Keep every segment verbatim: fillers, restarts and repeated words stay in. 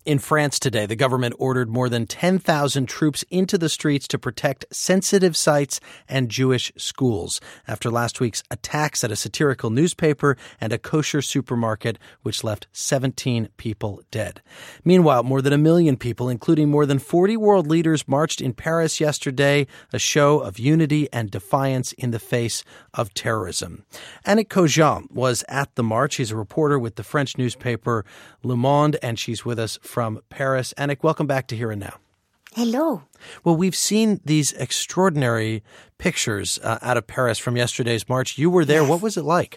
In France today, the government ordered more than ten thousand troops into the streets to protect sensitive sites and Jewish schools after last week's attacks at a satirical newspaper and a kosher supermarket, which left seventeen people dead. Meanwhile, more than a million people, including more than forty world leaders, marched in Paris yesterday, a show of unity and defiance in the face of terrorism. Annick Cogent was at the march. She's a reporter with the French newspaper Le Monde, and she's with us from Paris. Annick, welcome back to Here and Now. Hello. Well, we've seen these extraordinary pictures uh, out of Paris from yesterday's march. You were there. Yes. What was it like?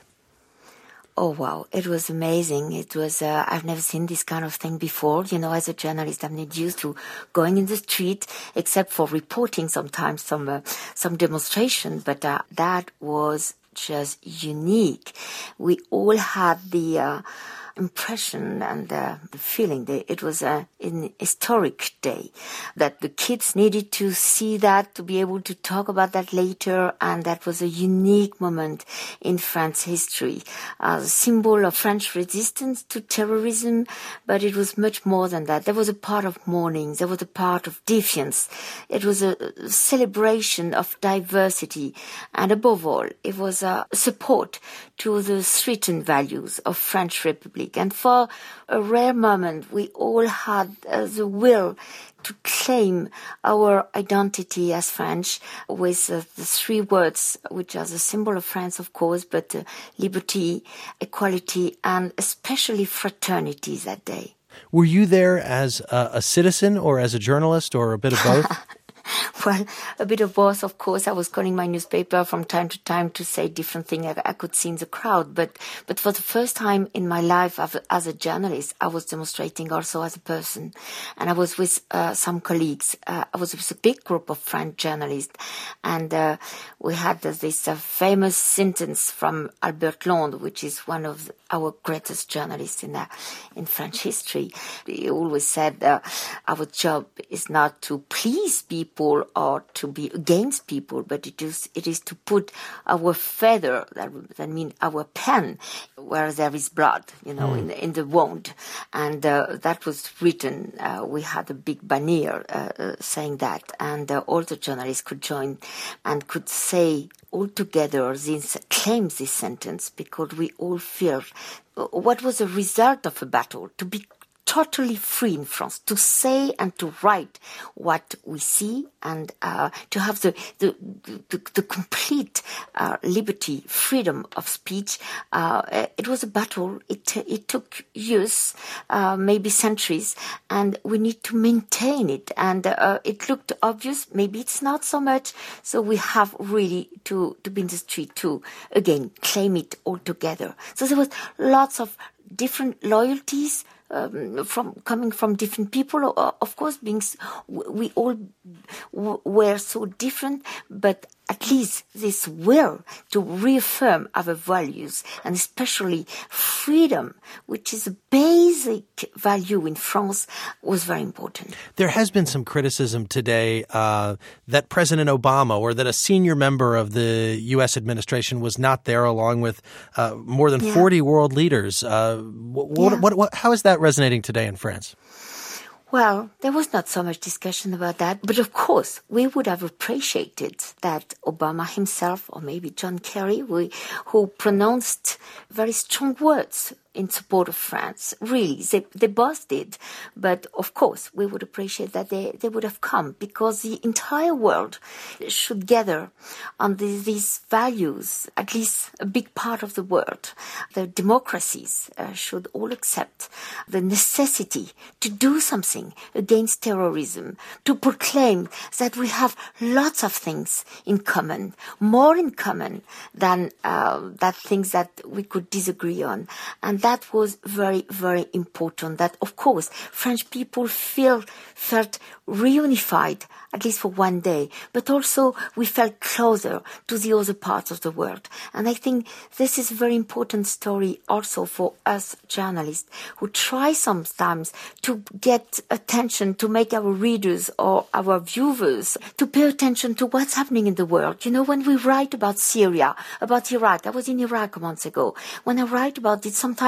Oh, wow. It was amazing. It was, uh, I've never seen this kind of thing before. You know, as a journalist, I'm not used to going in the street, except for reporting sometimes some, uh, some demonstration. But, uh, that was just unique. We all had the, uh, impression and uh, the feeling that it was a, an historic day, that the kids needed to see that, to be able to talk about that later, and that was a unique moment in France's history, a symbol of French resistance to terrorism, but it was much more than that. There was a part of mourning, there was a part of defiance, it was a celebration of diversity, and above all, it was a support to the written values of French Republic. And for a rare moment, we all had uh, the will to claim our identity as French with uh, the three words, which are the symbol of France, of course, but uh, liberty, equality, and especially fraternity that day. Were you there as a, a citizen or as a journalist or a bit of both? Well, a bit of both, of course. I was calling my newspaper from time to time to say different things I, I could see in the crowd. But but for the first time in my life as a, as a journalist, I was demonstrating also as a person. And I was with uh, some colleagues. Uh, I was with a big group of French journalists. And uh, we had this uh, famous sentence from Albert Londres, which is one of our greatest journalists in uh, in French history. He always said, uh, our job is not to please people or to be against people, but it is it is to put our feather, that, that means our pen, where there is blood, you know, mm. in, in the wound. And uh, that was written. Uh, we had a big banner uh, uh, saying that, and uh, all the journalists could join and could say all together this, claim this sentence, because we all feel what was the result of a battle, to be totally free in France, to say and to write what we see, and uh, to have the the, the, the complete uh, liberty, freedom of speech. Uh, it was a battle. It it took years, uh, maybe centuries, and we need to maintain it. And uh, it looked obvious. Maybe it's not so much. So we have really to, to be in the street to, again, claim it all together. So there was lots of different loyalties, Um, from coming from different people, uh, of course, being we all w- were so different, but at least this will to reaffirm our values, and especially freedom, which is a basic value in France, was very important. There has been some criticism today uh, that President Obama, or that a senior member of the U S administration, was not there along with uh, more than yeah. forty world leaders. Uh, what, yeah. what, what, how is that resonating today in France? Well, there was not so much discussion about that, but of course, we would have appreciated that Obama himself, or maybe John Kerry, who, who pronounced very strong words in support of France. Really, they, they both did. But of course, we would appreciate that they, they would have come, because the entire world should gather on the, these values, at least a big part of the world. The democracies uh, should all accept the necessity to do something against terrorism, to proclaim that we have lots of things in common, more in common than uh, that things that we could disagree on. And that was very, very important. That, of course, French people feel felt reunified, at least for one day, but also we felt closer to the other parts of the world. And I think this is a very important story also for us journalists, who try sometimes to get attention, to make our readers or our viewers to pay attention to what's happening in the world. You know, when we write about Syria, about Iraq, I was in Iraq months ago. When I write about it, sometimes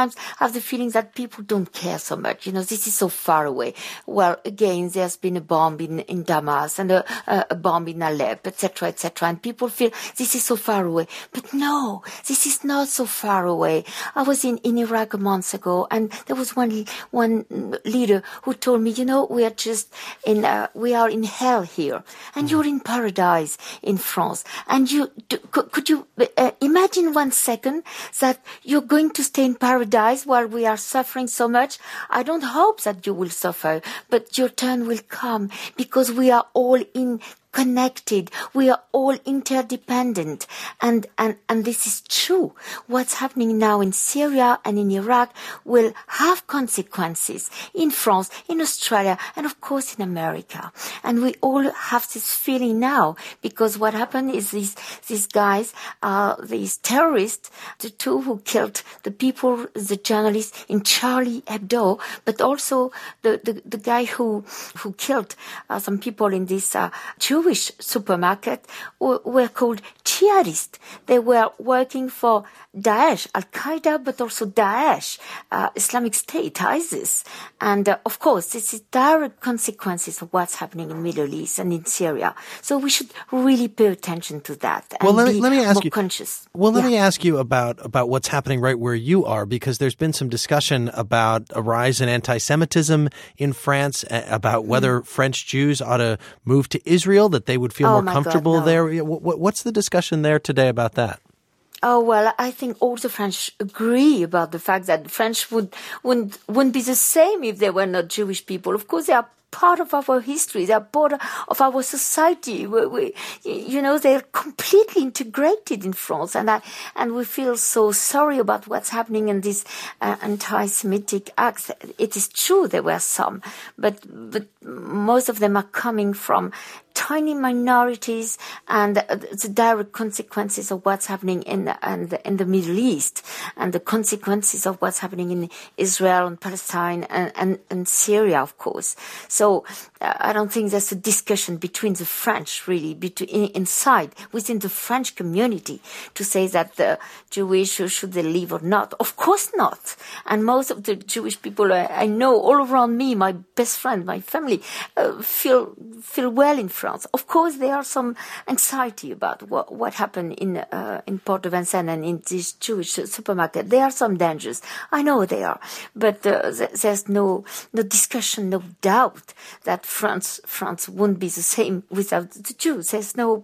sometimes have the feeling that people don't care so much. You know, this is so far away. Well, again, there's been a bomb in, in Damas and a, a, a bomb in Aleppo, et cetera, et cetera. And people feel this is so far away. But no, this is not so far away. I was in, in Iraq a month ago, and there was one one leader who told me, you know, we are just in, uh, we are in hell here, and you're in paradise in France. And you, do, could, could you uh, imagine one second that you're going to stay in paradise while we are suffering so much? I don't hope that you will suffer, but your turn will come, because we are all in connected. We are all interdependent. And, and, and this is true. What's happening now in Syria and in Iraq will have consequences in France, in Australia, and of course in America. And we all have this feeling now, because what happened is these, these guys, uh, these terrorists, the two who killed the people, the journalists in Charlie Hebdo, but also the, the, the guy who, who killed uh, some people in this uh, Jewish supermarket were called jihadists. They were working for Daesh, Al-Qaeda, but also Daesh, uh, Islamic State, ISIS. And uh, of course, this is direct consequences of what's happening in the Middle East and in Syria. So we should really pay attention to that and well, let me, be let me ask more you, conscious. Well, let yeah. me ask you about, about what's happening right where you are, because there's been some discussion about a rise in anti-Semitism in France, about whether mm. French Jews ought to move to Israel, that they would feel oh more comfortable God, no. there. What's the discussion there today about that? Oh, well, I think all the French agree about the fact that the French would, wouldn't, wouldn't be the same if they were not Jewish people. Of course, they are part of our history. They are part of our society. We, we, you know, they're completely integrated in France. And I, and we feel so sorry about what's happening in these uh, anti-Semitic acts. It is true there were some, but, but most of them are coming from tiny minorities and the direct consequences of what's happening in the, in the, in the Middle East and the consequences of what's happening in Israel and Palestine and, and, and Syria, of course. So uh, I don't think there's a discussion between the French, really, between, inside, within the French community to say that the Jewish, should they leave or not? Of course not. And most of the Jewish people I, I know all around me, my best friend, my family, uh, feel, feel well in France. Of course, there are some anxiety about what, what happened in uh, in Port de Vincennes and in this Jewish supermarket. There are some dangers. I know there are, but uh, there's no no discussion, no doubt that France France wouldn't be the same without the Jews. There's no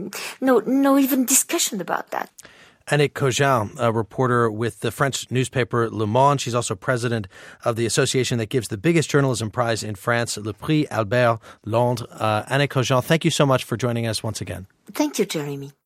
no no even discussion about that. Annick Cogent, a reporter with the French newspaper Le Monde. She's also president of the association that gives the biggest journalism prize in France, Le Prix Albert Londres. Uh, Annick Cogent, thank you so much for joining us once again. Thank you, Jeremy.